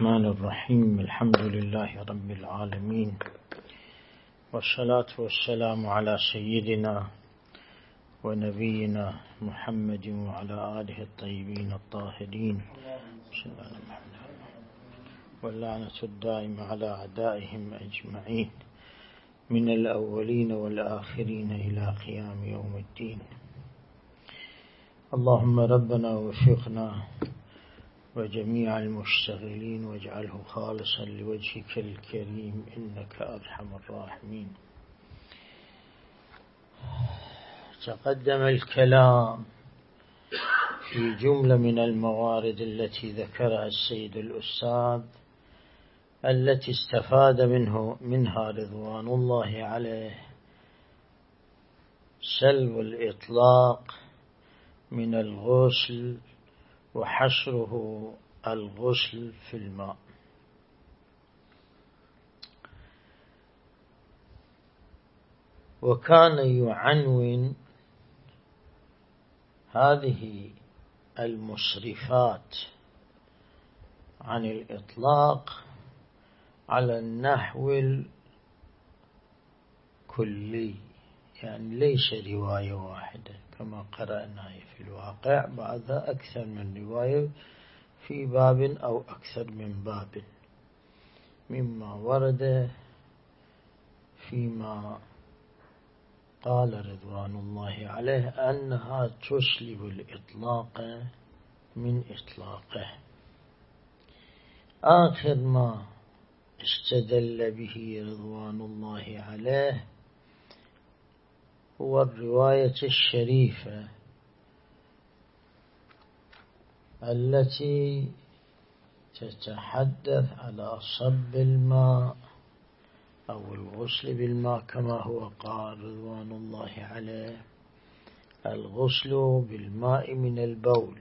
الرحمن الرحيم. الحمد لله رب العالمين، والصلاة والسلام على سيدنا ونبينا محمد وعلى آله الطيبين الطاهرين، واللعنة الدائمة على أعدائهم أجمعين من الأولين والآخرين إلى قيام يوم الدين. اللهم ربنا وفقنا وجميع المشتغلين واجعله خالصا لوجهك الكريم إنك أرحم الراحمين. تقدم الكلام في جملة من الموارد التي ذكرها السيد الأستاذ التي استفاد منها رضوان الله عليه سلب الإطلاق من الغسل وحصره الغسل في الماء. وكان يعنون هذه المصرفات عن الإطلاق على النحو الكلي، يعني ليس رواية واحدة كما قرأنا في الواقع، بعد أكثر من رواية في باب أو أكثر من باب، مما ورد فيما قال رضوان الله عليه أنها تسلب الإطلاق من إطلاقه. آخر ما استدل به رضوان الله عليه هو الرواية الشريفة التي تتحدث على صب الماء أو الغسل بالماء، كما هو قال رضوان الله عليه الغسل بالماء من البول.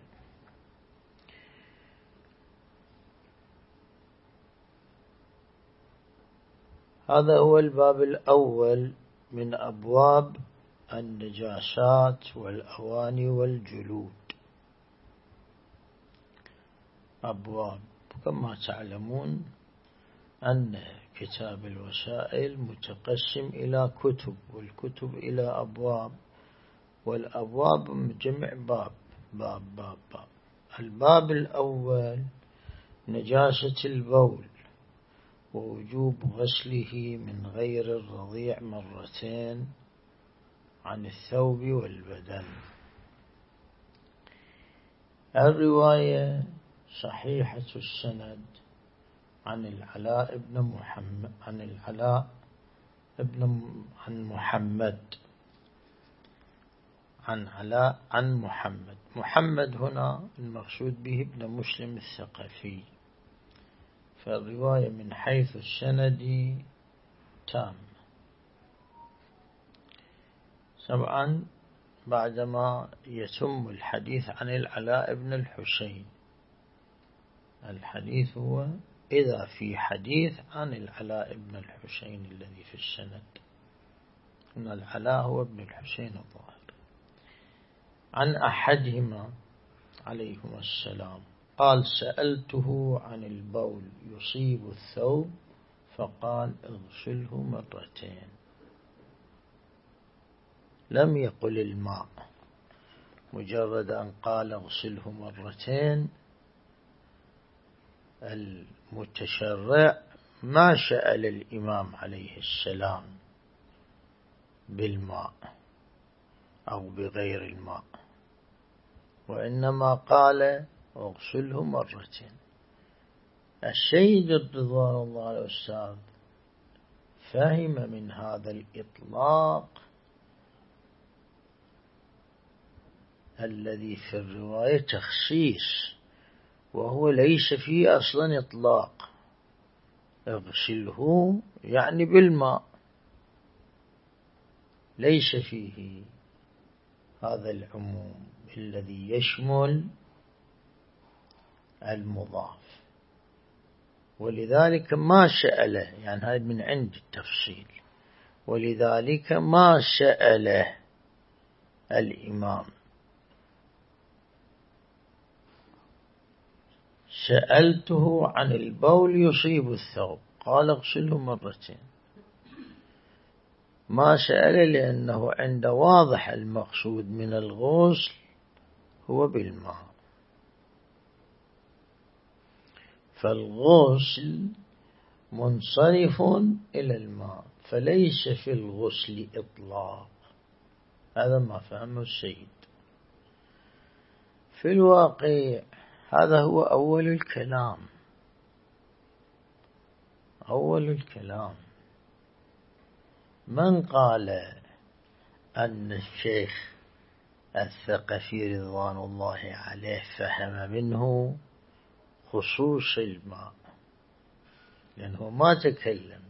هذا هو الباب الأول من أبواب النجاسات والأواني والجلود. أبواب كما تعلمون أن كتاب الوسائل متقسم إلى كتب، والكتب إلى أبواب، والأبواب جمع باب باب باب باب. الباب الأول نجاسة البول ووجوب غسله من غير الرضيع مرتين عن الثوب والبدن. الرواية صحيحة السند عن العلاء بن محمد عن محمد. محمد هنا المقصود به ابن مسلم الثقفي، فالرواية من حيث السند تام. طبعا بعدما يتم الحديث عن العلاء بن الحسين، الحديث هو إذا في حديث عن العلاء بن الحسين الذي في السند، إن العلاء هو ابن الحسين الظاهر، عن أحدهما عليهما السلام قال سألته عن البول يصيب الثوب فقال اغسله مرتين، لم يقل الماء، مجرد أن قال اغسله مرتين المتشرع ما سأل الإمام عليه السلام بالماء أو بغير الماء، وإنما قال اغسله مرتين. السيد رضوان الله عليه الأستاذ فهم من هذا الإطلاق الذي في الرواية تخصيص، وهو ليس فيه أصلا إطلاق، اغسله يعني بالماء، ليس فيه هذا العموم الذي يشمل المضاف، ولذلك ما سأله، يعني هذا من عند التفصيل، ولذلك ما سأله الإمام سألته عن البول يصيب الثوب قال اغسله مرتين. ما سأل لأنه عند واضح المقصود من الغسل هو بالماء، فالغسل منصرف إلى الماء، فليس في الغسل إطلاق. هذا ما فهمه السيد. في الواقع هذا هو أول الكلام. أول الكلام من قال أن الشيخ الثقفي رضوان الله عليه فهم منه خصوص الماء، لأنه ما تكلم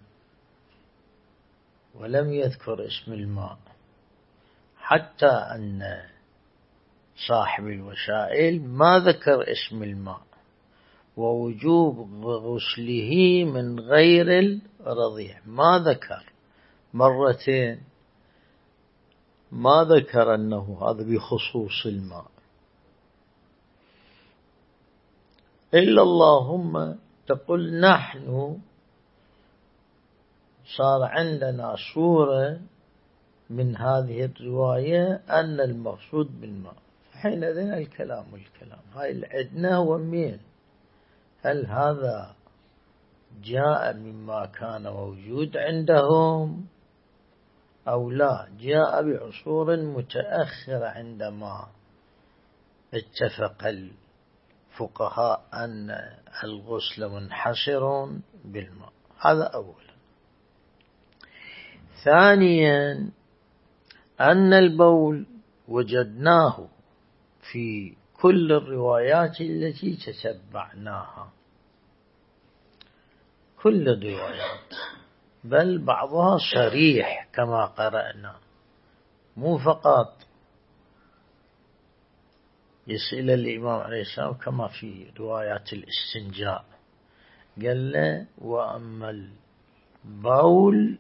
ولم يذكر اسم الماء، حتى أن صاحب الوسائل ما ذكر اسم الماء ووجوب غسله من غير الرضيع، ما ذكر مرتين، ما ذكر أنه هذا بخصوص الماء. إلا اللهم تقول نحن صار عندنا صورة من هذه الرواية أن المقصود بالماء، حينئذ الكلام هاي العدنا ومين؟ هل هذا جاء مما كان موجود عندهم أو لا جاء بعصور متأخرة عندما اتفق الفقهاء أن الغسل منحصر بالماء؟ هذا أولا. ثانيا أن البول وجدناه في كل الروايات التي تتبعناها، كل الروايات، بل بعضها صريح كما قرأنا، مو فقط يسأل الإمام عليه السلام كما في روايات الاستنجاء قال له وأما البول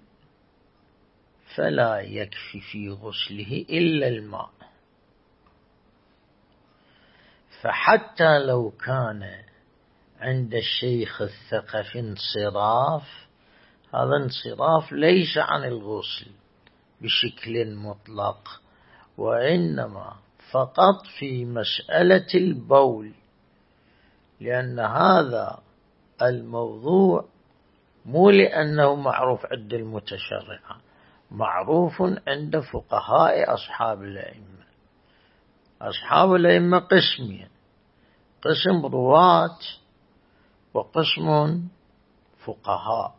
فلا يكفي في غسله إلا الماء. فحتى لو كان عند الشيخ الثقفي انصراف، هذا انصراف ليس عن الغسل بشكل مطلق، وإنما فقط في مسألة البول، لأن هذا الموضوع مو لأنه معروف عند المتشرعة، معروف عند فقهاء أصحاب الأئمة. أصحاب الأئمة قسمين، قسم رواة وقسم فقهاء.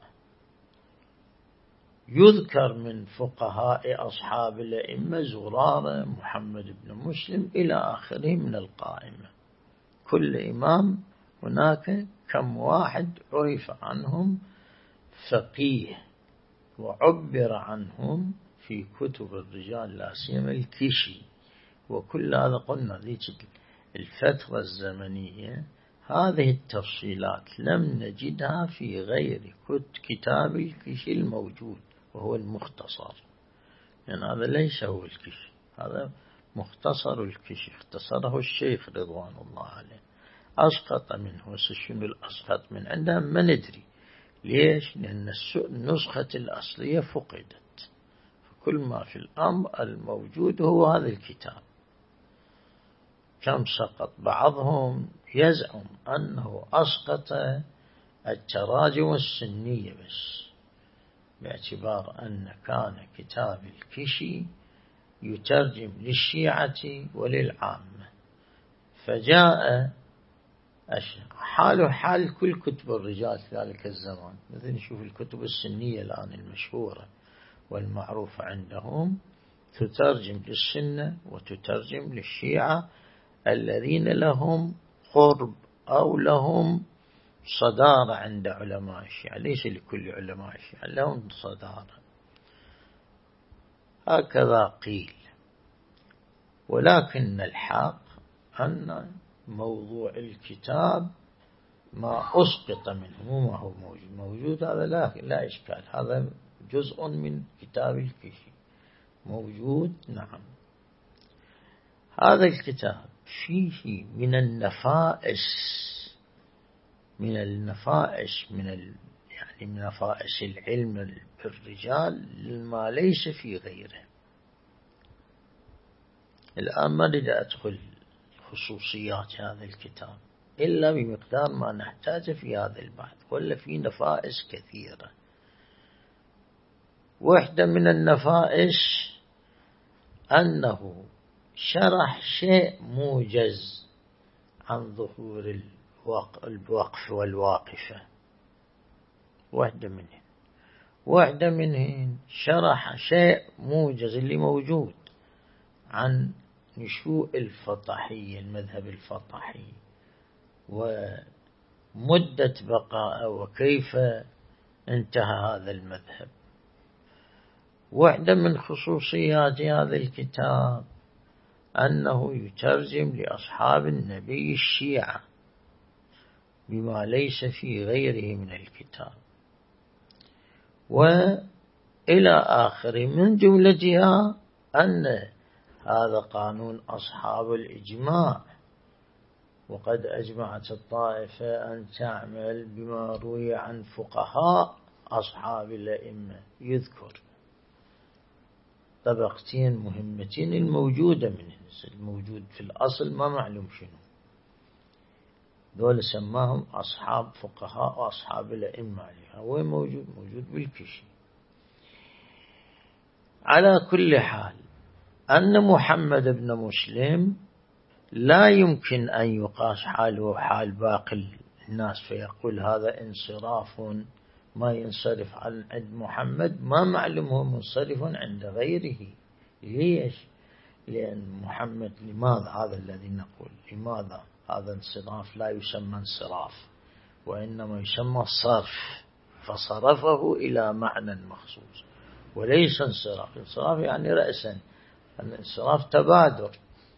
يذكر من فقهاء أصحاب الأئمة زرارة، محمد بن مسلم، إلى آخره من القائمة. كل إمام هناك كم واحد عرف عنهم فقيه وعبر عنهم في كتب الرجال، لا سيما الكشي. وكل هذا قلنا ذيك الفترة الزمنية هذه التفصيلات لم نجدها في غير كتاب الكشي الموجود، وهو المختصر، لأن هذا ليس هو الكشي، هذا مختصر الكشي، اختصره الشيخ رضوان الله عليه، أسقط منه. شنو الأسقط من عندها ما ندري ليش، لأن النسخة الأصلية فقدت، فكل ما في الأمر الموجود هو هذا الكتاب. كم سقط؟ بعضهم يزعم أنه أسقط التراجم السنية بس، باعتبار أن كان كتاب الكشي يترجم للشيعة وللعامة، فجاء حاله حال كل كتب الرجال في ذلك الزمان. مثل نشوف الكتب السنية الآن المشهورة والمعروفة عندهم تترجم للسنة وتترجم للشيعة الذين لهم قرب أو لهم صدارة عند علماء الشيعة، ليس لكل علماء الشيعة، لهم صدارة، هكذا قيل. ولكن الحق أن موضوع الكتاب ما أسقط منه، ما هو موجود، هذا لا إشكال، هذا جزء من كتاب الكشي موجود. نعم، هذا الكتاب فيه من النفائس من النفائس يعني من نفائس العلم بالرجال ما ليس في غيره. الآن ما أريد أدخل خصوصيات هذا الكتاب إلا بمقدار ما نحتاج في هذا البحث، ولا في نفائس كثيرة. واحدة من النفائس أنه شرح شيء موجز عن ظهور الوقف والواقفة، واحدة منهن شرح شيء موجز اللي موجود عن نشوء الفطحية، المذهب الفطحي، ومدة بقاء وكيف انتهى هذا المذهب. واحدة من خصوصيات هذا الكتاب أنه يترجم لأصحاب النبي الشيعة بما ليس في غيره من الكتاب، وإلى آخر. من جملتها أن هذا قانون أصحاب الإجماع، وقد أجمعت الطائفة أن تعمل بما روي عن فقهاء أصحاب الأئمة. يذكر طبقتين مهمتين الموجودة منه، الموجود في الأصل ما معلوم شنو، دول سماهم أصحاب فقهاء وأصحاب الأئمة عليها، هو موجود بالكشي. على كل حال أن محمد بن مسلم لا يمكن أن يقاس حاله حال باقي الناس فيقول هذا انصراف ما ينصرف عند محمد، ما معلوم هو منصرف عند غيره. ليش؟ لأن محمد، لماذا هذا الذي نقول، لماذا هذا انصراف لا يسمى انصراف وإنما يسمى صرف، فصرفه إلى معنى مخصوص وليس انصراف. انصراف يعني رأسا، الانصراف تبادر،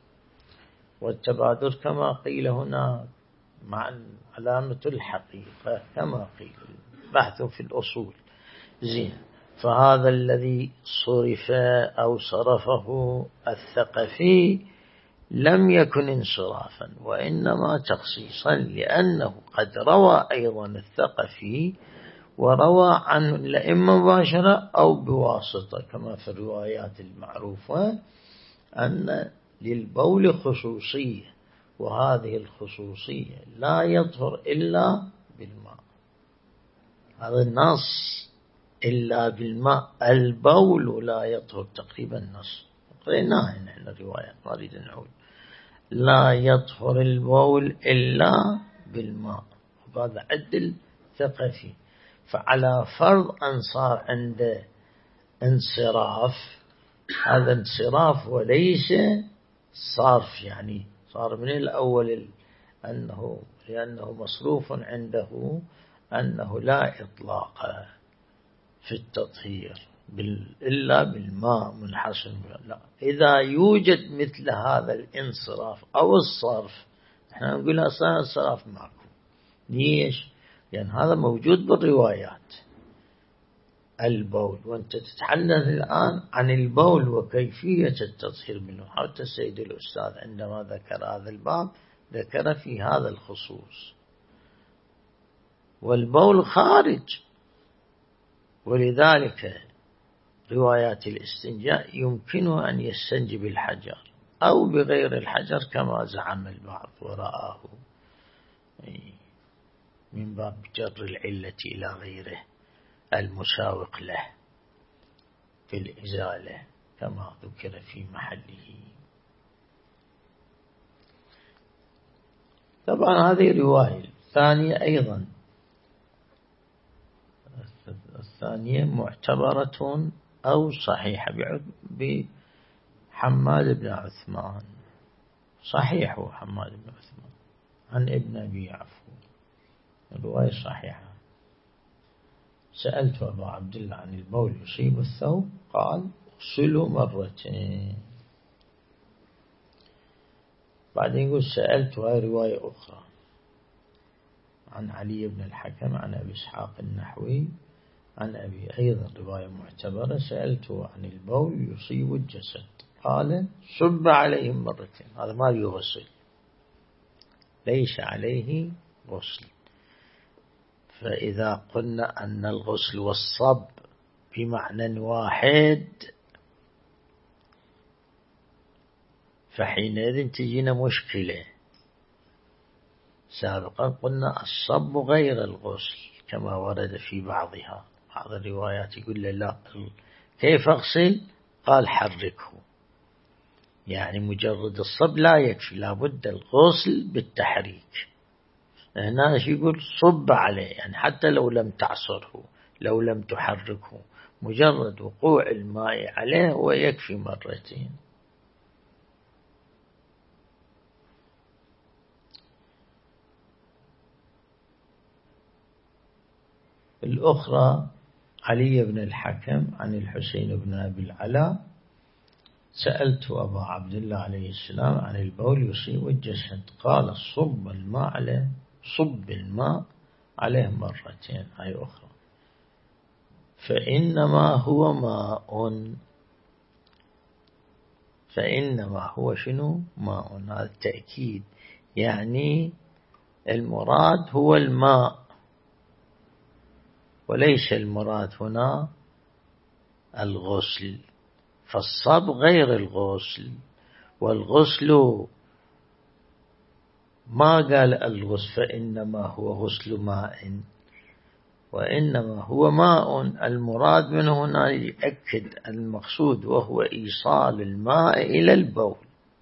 والتبادر كما قيل هنا مع علامة الحقيقة كما قيل، بحث في الأصول. زين، فهذا الذي صرف أو صرفه الثقفي لم يكن انصرافا وإنما تخصيصا، لأنه قد روى أيضا الثقفي وروى عن الأئمة مباشرة أو بواسطة، كما في الروايات المعروفة أن للبول خصوصية، وهذه الخصوصية لا يطهر إلا بالماء. هذا النص إلا بالماء، البول لا يطهر، تقريبا النص قريناه نحن الروايات، ما أريد نعود. لا يطهر البول إلا بالماء، وهذا عدل ثقفي. فعلى فرض أن صار عنده انصراف، هذا انصراف وليس صرف، يعني صار من الأول لأنه مصروف عنده أنه لا إطلاق في التطهير إلا بالماء منحصر. لا، إذا يوجد مثل هذا الانصراف أو الصرف احنا نقول أصلا الصرف معكم. ليش؟ لأن هذا موجود بالروايات. البول، وانت تتحدث الآن عن البول وكيفية التطهير منه. حتى السيد الأستاذ عندما ذكر هذا الباب ذكر في هذا الخصوص، والبول خارج، ولذلك روايات الاستنجاء يمكنه أن يستنجي بالحجر أو بغير الحجر كما زعم البعض ورآه من باب جر العلة إلى غيره المساوق له في الإزالة كما ذكر في محله. طبعا هذه رواية. الثانية أيضا، الثانية معتبرة أو صحيحة بحماد بن عثمان، صحيح هو حماد بن عثمان عن ابن أبي عفو، الرواية صحيحة. سألت أبا عبد الله عن البول يصيب الثوب، قال اغسله مرتين. بعدين يقول سألت، هاي رواية أخرى عن علي بن الحكم عن أبي إسحاق النحوي عن أبي، أيضا رواية معتبرة، سألته عن البول يصيب الجسد، قال صب عليهم مرتين. هذا ما يغسل، ليس عليه غسل. فإذا قلنا أن الغسل والصب بمعنى واحد فحينئذ تجينا مشكلة. سابقا قلنا الصب غير الغسل كما ورد في بعض الروايات يقول له لا، كيف أغسل؟ قال حركه، يعني مجرد الصب لا يكفي، لابد الغسل بالتحريك. هنا يقول صب عليه، يعني حتى لو لم تعصره، لو لم تحركه، مجرد وقوع الماء عليه ويكفي مرتين. الأخرى علي بن الحكم عن الحسين بن أبي العلاء: سألت أبا عبد الله عليه السلام عن البول يصيب الجسد، قال صب الماء عليه مرتين. هاي أخرى. فإنما هو شنو؟ ماء. هذا التأكيد، يعني المراد هو الماء وليس المراد هنا الغسل. فالصب غير الغسل، والغسل ما قال الغسل فإنما هو غسل ماء، وإنما هو ماء. المراد منه هنا يأكد المقصود وهو إيصال الماء إلى البول،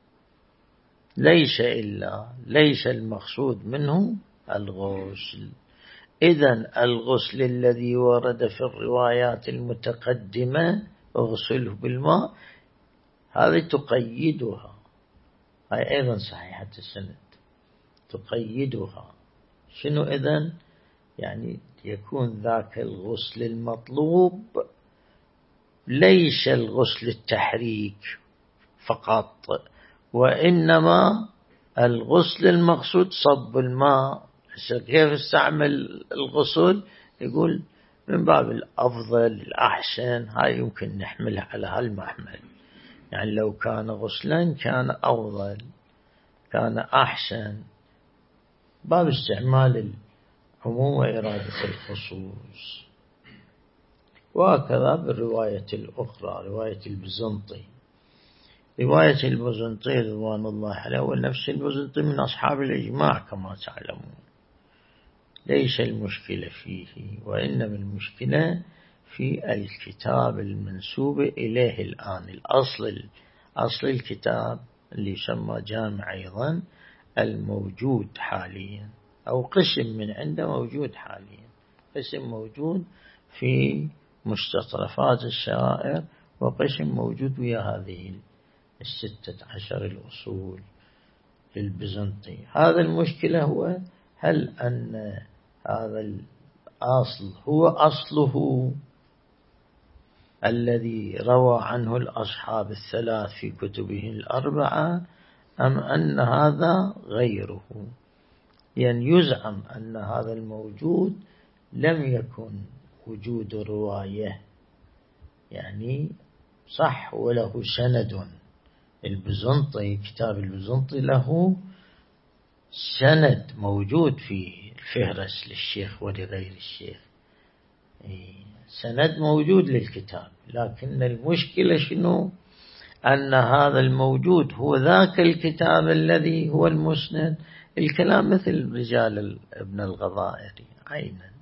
ليس المقصود منه الغسل. إذن الغسل الذي ورد في الروايات المتقدمة اغسله بالماء، هذه تقيدها، هاي أيضا صحيحة السند، تقيدها. شنو إذن؟ يعني يكون ذاك الغسل المطلوب ليس الغسل التحريك فقط، وإنما الغسل المقصود صب الماء. كيف استعمل الغسل؟ يقول من باب الأفضل الأحسن، هاي يمكن نحملها على هالمحمل، يعني لو كان غسلا كان أفضل، كان أحسن، باب استعمال العموم وإرادة الخصوص. وهكذا بالرواية الأخرى، رواية البزنطي. رواية البزنطي رضوان الله عليه، والنفس البزنطي من أصحاب الإجماع كما تعلمون، ليس المشكلة فيه، وإنما المشكلة في الكتاب المنسوب إليه الآن. أصل الكتاب اللي يسمى جامع أيضا الموجود حاليا، أو قسم من عنده موجود حاليا، قسم موجود في مستطرفات الشرائع، وقسم موجود ويا هذه 16 الأصول للبيزنطي. هذا المشكلة هو هل أن هذا الأصل هو أصله الذي روى عنه الأصحاب الثلاث في كتبهم الأربعة، أم أن هذا غيره؟ يعني يزعم أن هذا الموجود لم يكن وجود رواية، يعني صح وله سند. البيزنطي، كتاب البيزنطي له سند موجود في الفهرس للشيخ ولغير الشيخ، سند موجود للكتاب، لكن المشكلة شنو؟ أن هذا الموجود هو ذاك الكتاب الذي هو المسند. الكلام مثل رجال ابن الغضائري عينا،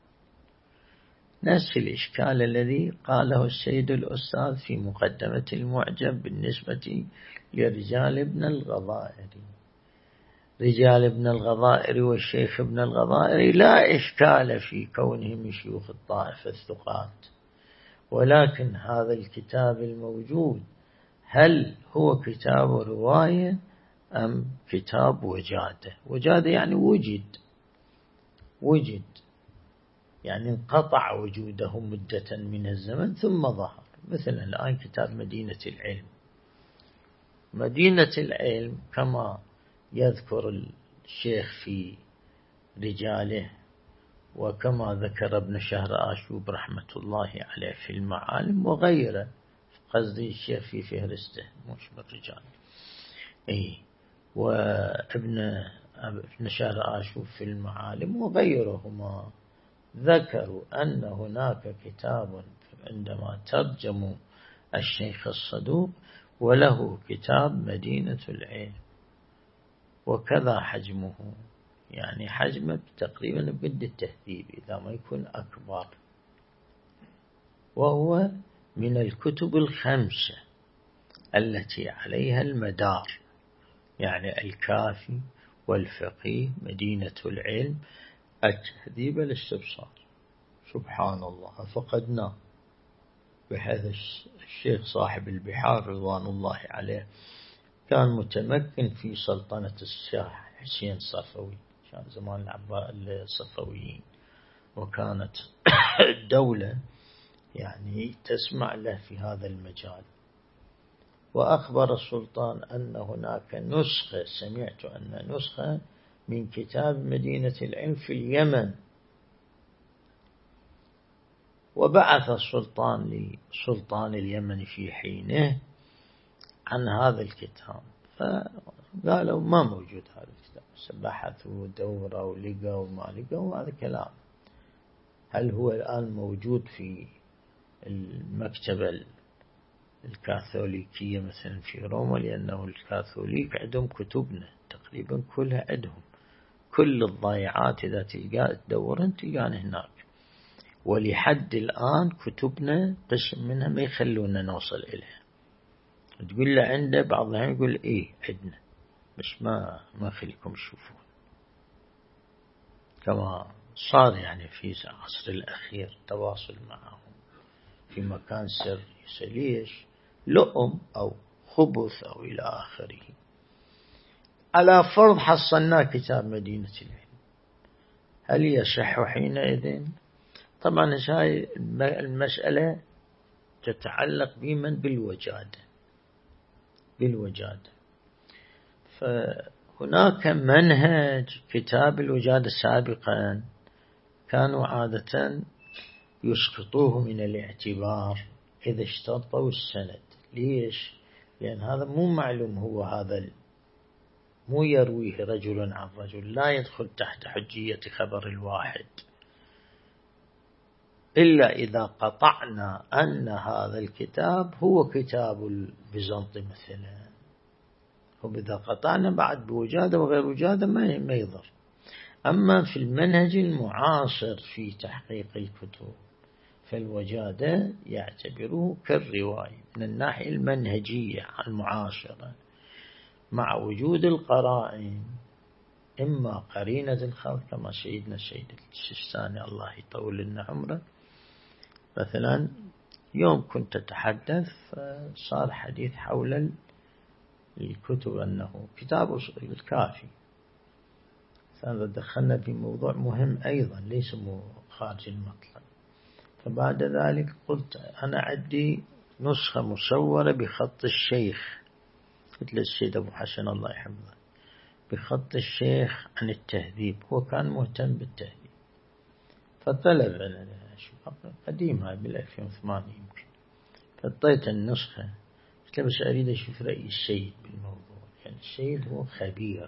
نفس الإشكال الذي قاله السيد الأستاذ في مقدمة المعجم بالنسبة لرجال ابن الغضائري. رجال ابن الغضائري والشيخ ابن الغضائري لا إشكال في كونهم شيوخ الطائفة الثقات، ولكن هذا الكتاب الموجود هل هو كتاب رواية أم كتاب وجادة يعني وجد، يعني انقطع وجوده مدة من الزمن ثم ظهر. مثلا الآن كتاب مدينة العلم كما يذكر الشيخ في رجاله، وكما ذكر ابن شهر آشوب رحمة الله عليه في المعالم وغيره، قصدي الشيخ في فهرسته مش بالرجال، وابن شهر آشوب في المعالم وغيرهما ذكروا أن هناك كتاب عندما ترجموا الشيخ الصدوق وله كتاب مدينة العلم، وكذا حجمه، يعني حجمه تقريبا بقد التهذيب إذا ما يكون أكبر، وهو من الكتب الخمسة التي عليها المدار، يعني الكافي والفقيه مدينة العلم التهذيب الاستبصار. سبحان الله، فقدناه، بحيث الشيخ صاحب البحار رضوان الله عليه كان متمكن في سلطنة الشاه حسين صفوي، كان زمان الصفويين، وكانت الدولة يعني تسمع له في هذا المجال. وأخبر السلطان أن هناك نسخة، سمعت أن نسخة من كتاب مدينة العلم في اليمن، وبعث السلطان لسلطان اليمن في حينه عن هذا الكتاب، فقالوا ما موجود هذا الكتاب، بحثوا دوروا ولقوا وما لقوا، هذا كلام. هل هو الآن موجود في المكتبة الكاثوليكية مثلا في روما؟ لأنه الكاثوليك عندهم كتبنا تقريبا كلها عندهم، كل الضائعات إذا تدورن تلقان هناك، ولحد الآن كتبنا قسم منها ما يخلونا نوصل إليها. تقول له عنده، بعضها يقول إيه عندنا، بس ما خليكم تشوفون، كما صار يعني في العصر الأخير تواصل معهم في مكان سري، ليش؟ لؤم أو خبث أو إلى آخره. على فرض حصلنا كتاب مدينة العلم، هل يصح حينئذ؟ طبعا هاي المسألة تتعلق بمن بالوجادة. فهناك منهج كتاب الوجادة سابقا كانوا عادة يسقطوه من الاعتبار إذا اشترطوا السند. ليش؟ لأن هذا مو معلوم، هو هذا مو يرويه رجل عن رجل، لا يدخل تحت حجية خبر الواحد، إلا إذا قطعنا أن هذا الكتاب هو كتاب البيزنطي مثلا، وإذا قطعنا بعد بوجادة وغير وجادة ما يضر. أما في المنهج المعاصر في تحقيق الكتب فالوجادة يعتبروه كالرواية من الناحية المنهجية المعاصرة، مع وجود القرائن، إما قرينة الخلق كما سيدنا السيد السيستاني الله يطول لنا عمره، مثلا يوم كنت أتحدث صار حديث حول الكتب أنه كتاب الكافي، هذا دخلنا في موضوع مهم أيضا ليس خارج المطلب. فبعد ذلك قلت أنا عندي نسخة مصورة بخط الشيخ، قلت للسيد أبو حسن الله يحفظه، بخط الشيخ عن التهذيب، هو كان مهتم بالتهذيب، فطلب قديمة بال2008 يمكن، فاعطيت النسخة، قلت له بس أريد أشوف رأي السيد بالموضوع، يعني السيد هو خبير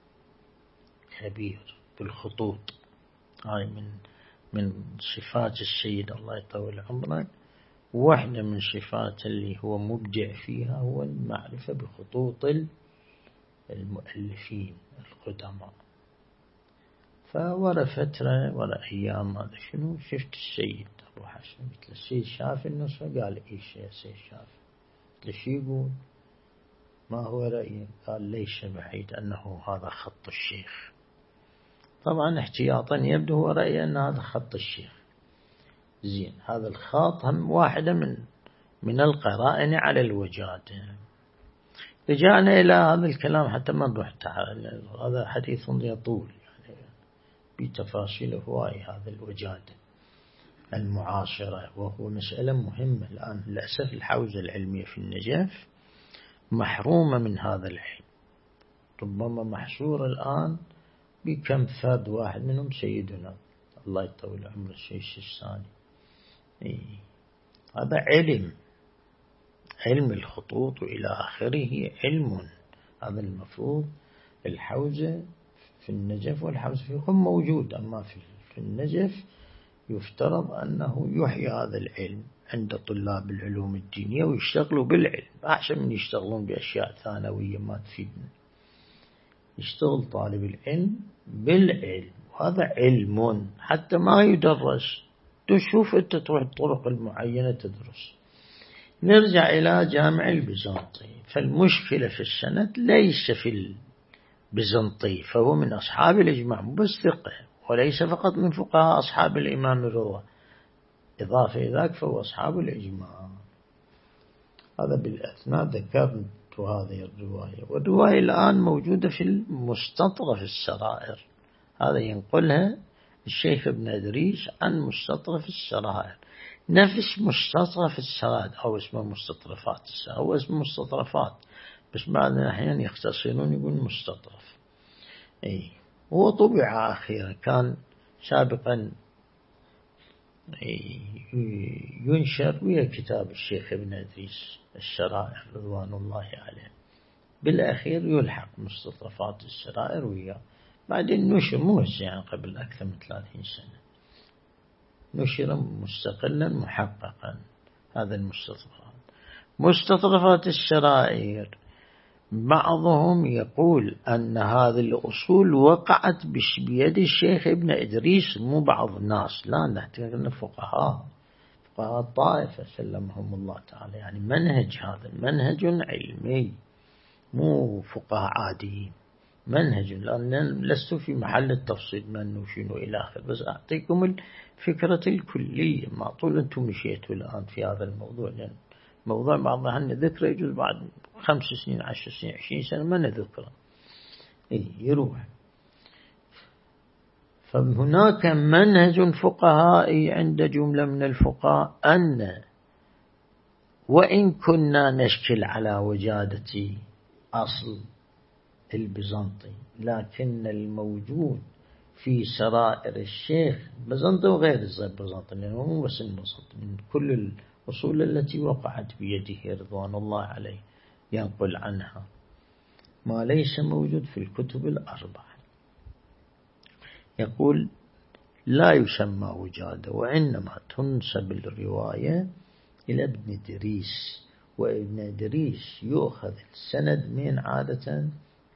بالخطوط، هاي من صفات السيد الله يطول عمره، واحدة من صفات اللي هو مبدع فيها هو المعرفة بخطوط المؤلفين القدماء. فورا فترة ورا أيام هذا شنو شفت السيد أبو حسن، قلت له السيد شاف النسخة؟ قال إيش يا سيد شاف. قلت له شو يقول، ما هو رأيه؟ قال ليس بعيد أنه هذا خط الشيخ. طبعا احتياطا يبدو هو رأيه أن هذا خط الشيخ. زين، هذا الخط هم واحدة من القرائن على الوجادة. رجعنا إلى هذا الكلام حتى ما نروح، هذا حديث يطول يعني بتفاصيل هواي، هذا الوجادة المعاصرة، وهو مسألة مهمة الآن. للأسف الحوزة العلمية في النجف محرومة من هذا العلم، ربما محصورة الآن بكم فرد واحد منهم سيدنا الله يطول عمره السيد السيستاني. هذا علم الخطوط وإلى آخره علم، هذا المفروض الحوزة في النجف والحوزة في قم موجود، أما في النجف يفترض أنه يحيي هذا العلم عند طلاب العلوم الدينية ويشتغلوا بالعلم أحسن من يشتغلون بأشياء ثانوية ما تفيدنا. يشتغل طالب العلم بالعلم، وهذا علم حتى ما يدرس. تشوف أنت تروح الطرق المعينة تدرس. نرجع إلى جامع البيزنطي. فالمشكلة في السند ليس في البيزنطي، فهو من أصحاب الإجماع بس ثقة، وليس فقط من فقهاء أصحاب الإمام الرضا، إضافة إلى ذلك فهو أصحاب الإجماع. هذا بالأثناء ذكرت هذه الرواية، والرواية الآن موجودة في المستطرف السرائر. هذا ينقلها الشيخ ابن إدريس عن مستطرف السرائر، نفس مستطرف السرائر أو اسمه مستطرفات السرائر، هو اسمه مستطرفات بس بعض الأحيان يختصرون يقول مستطرف. هو طبع أخيرا، كان سابقا ينشر ويا كتاب الشيخ ابن إدريس السرائر رضوان الله عليه، بالأخير يلحق مستطرفات السرائر وياه. بعدين نشر موسعا قبل أكثر من 30 سنة، نشر مستقلا محققا هذا المستطرفات. مستطرفات السرائر بعضهم يقول أن هذه الأصول وقعت بيد الشيخ ابن إدريس، مو بعض الناس، لا نحتاج أن فقهاء الطائفة سلمهم الله تعالى، يعني منهج، هذا منهج علمي مو فقهاء عاديين، منهج. لأن لست في محل التفصيل من وشنو إلى آخر، بس أعطيكم الفكرة الكلية. ما طول أنتم مشيتوا الآن في هذا الموضوع، لأن موضوع بعض أهلنا ذكره يجوز بعد 5 سنين 10 سنين 20 سنة ما نذكره يروح. فهناك منهج فقهائي عند جملة من الفقهاء أن وإن كنا نشكل على وجادة أصل البيزنطي، لكن الموجود في سرائر الشيخ بيزنطي وغير البيزنطي، لأنه مو بس البيزنطي، من كل الأصول التي وقعت بيده رضوان الله عليه ينقل عنها ما ليس موجود في الكتب الأربعة. يقول لا يسمى وجادة، وإنما تنسب الرواية إلى ابن إدريس، وابن إدريس يؤخذ السند من عادة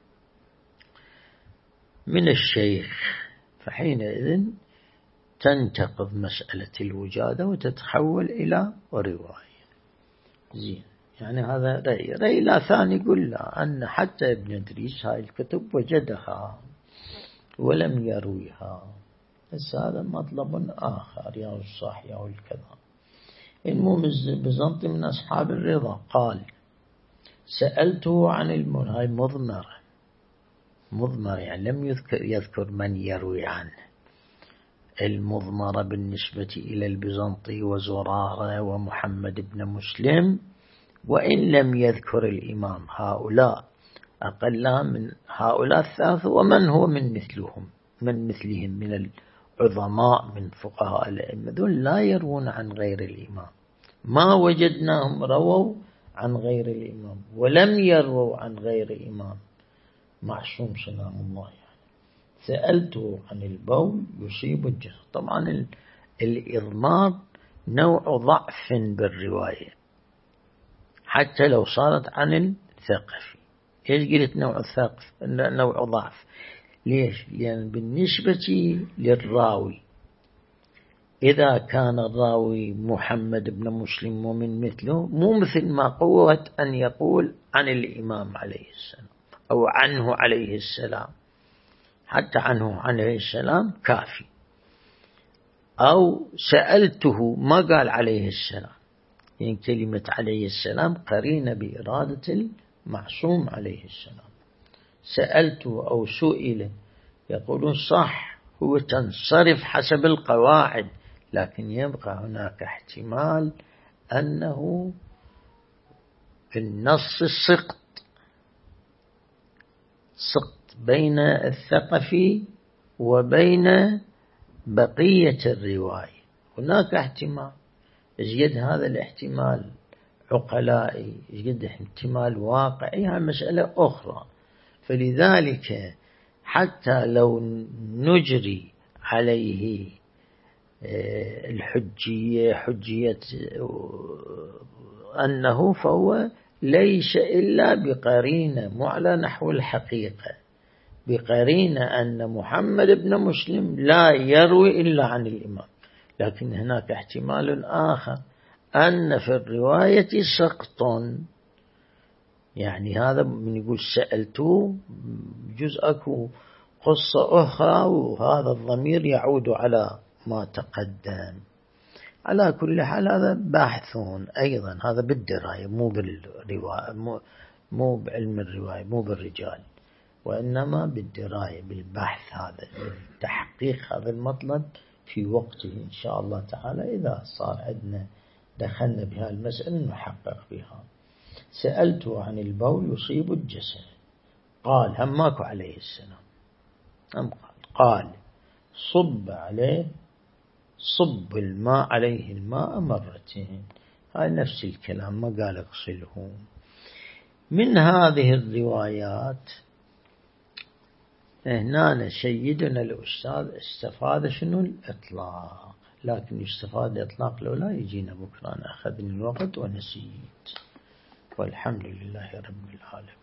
من الشيخ، فحينئذ تنتقض مسألة الوجادة وتتحول إلى رواية. زين، يعني هذا رأي لا ثاني يقول لا، أن حتى ابن إدريس هاي الكتب وجدها ولم يرويها، بس هذا مطلب آخر يا الصح يا الكذا. المهم البيزنطي من أصحاب الرضا قال سألته عن هاي مضمر يعني لم يذكر من يروي عنه. المضمر بالنسبة إلى البيزنطي وزرارة ومحمد بن مسلم، وإن لم يذكر الإمام هؤلاء أقل من هؤلاء الثلاثة، ومن هو من مثلهم من العظماء من فقهاء الأئمة، ذول لا يروون عن غير الإمام، ما وجدناهم رووا عن غير الإمام ولم يرووا عن غير الإمام معصوم سلام الله. يعني سألته عن البول يصيب الجسد. طبعا الإضمار نوع ضعف بالرواية حتى لو صارت عن الثقفي. إيش قلت نوع ضعف؟ ليش؟ لأن بالنسبة للراوي إذا كان الراوي محمد بن مسلم ومن مثله، مو مثل ما قوة أن يقول عن الإمام عليه السلام أو عنه عليه السلام، حتى عنه عليه السلام كافي. أو سألته ما قال عليه السلام، يعني كلمة عليه السلام قرينة بإرادة المعصوم عليه السلام. سألته أو سئل يقولون صح، هو تنصرف حسب القواعد، لكن يبقى هناك احتمال أنه في النص سقط بين الثقفي وبين بقية الرواية. هناك احتمال، يجد هذا الاحتمال عقلائي، يجد احتمال واقعي، هذه مسألة أخرى. فلذلك حتى لو نجري عليه الحجية، حجية أنه، فهو ليس إلا بقرينة مو على نحو الحقيقة، بقرينة أن محمد بن مسلم لا يروي إلا عن الإمام. لكن هناك احتمال آخر، أن في الرواية سقط، يعني هذا من يقول سألته جزءك قصة أخرى، وهذا الضمير يعود على ما تقدم. على كل حال هذا باحثون أيضا، هذا بالدراية مو بالرواية، مو بعلم الرواية، مو بالرجال، وإنما بالدراية بالبحث، هذا بالتحقيق هذا المطلب في وقته إن شاء الله تعالى. إذا صار عندنا دخلنا بها المسألة نحقق بها. سألته عن البول يصيب الجسد، قال هماك عليه السلام، قال صب عليه، صب الماء عليه الماء مرتين، هاي نفس الكلام، ما قال اغسله. من هذه الروايات هنا سيدنا الأستاذ استفاد شنو الإطلاق، لكن يستفاد الإطلاق لو لا يجينا بكرة، أنا أخذني الوقت ونسيت. والحمد لله رب العالمين.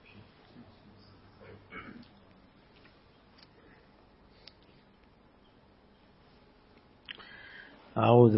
أعوذ